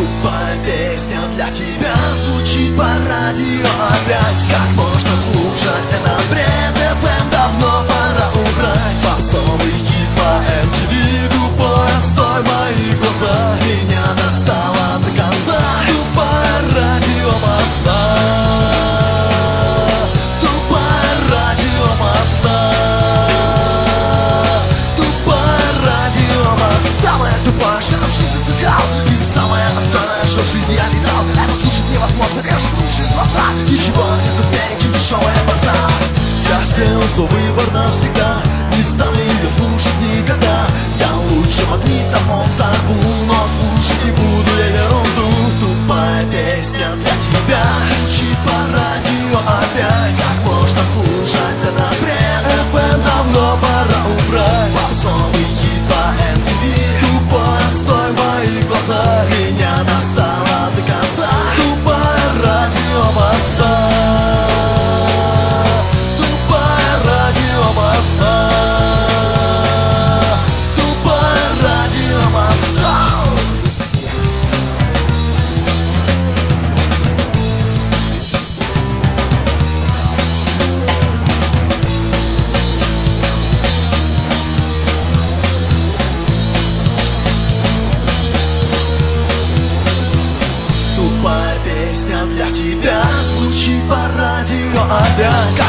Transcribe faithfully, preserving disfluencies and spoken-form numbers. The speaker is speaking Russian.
Тупая песня для тебя звучит по радио опять. Как можно слушать этот бред? эф эм давно пора убрать. Попсовый хит по эм ти ви. Тупой отстой, мои глаза. Меня достало до конца. Тупое радио моста. Тупое радио моста. Тупое радио моста. Самое тупое, что в жизни слыхал, и самое отстойное, что в жизни я видал. Это слушать невозможно, конечно, слушать глаза. Ничего не тупее, чем дешевая борза. Я сделал свой выбор навсегда. Не стану ее слушать никогда. Я лучше магнитофон сорву, но слушать не буду я ерунду. Тупая песня для тебя звучит по радио опять. Как можно слушать этот бред? эф эм давно пора убрать. Попсовый хит по эм ти ви. Тупой отстой, мои глаза. Меня достало до конца. Тупое радио моста. Тупое радио моста. Тупое радио моста. Тупая песня для тебя звучит по радио опять.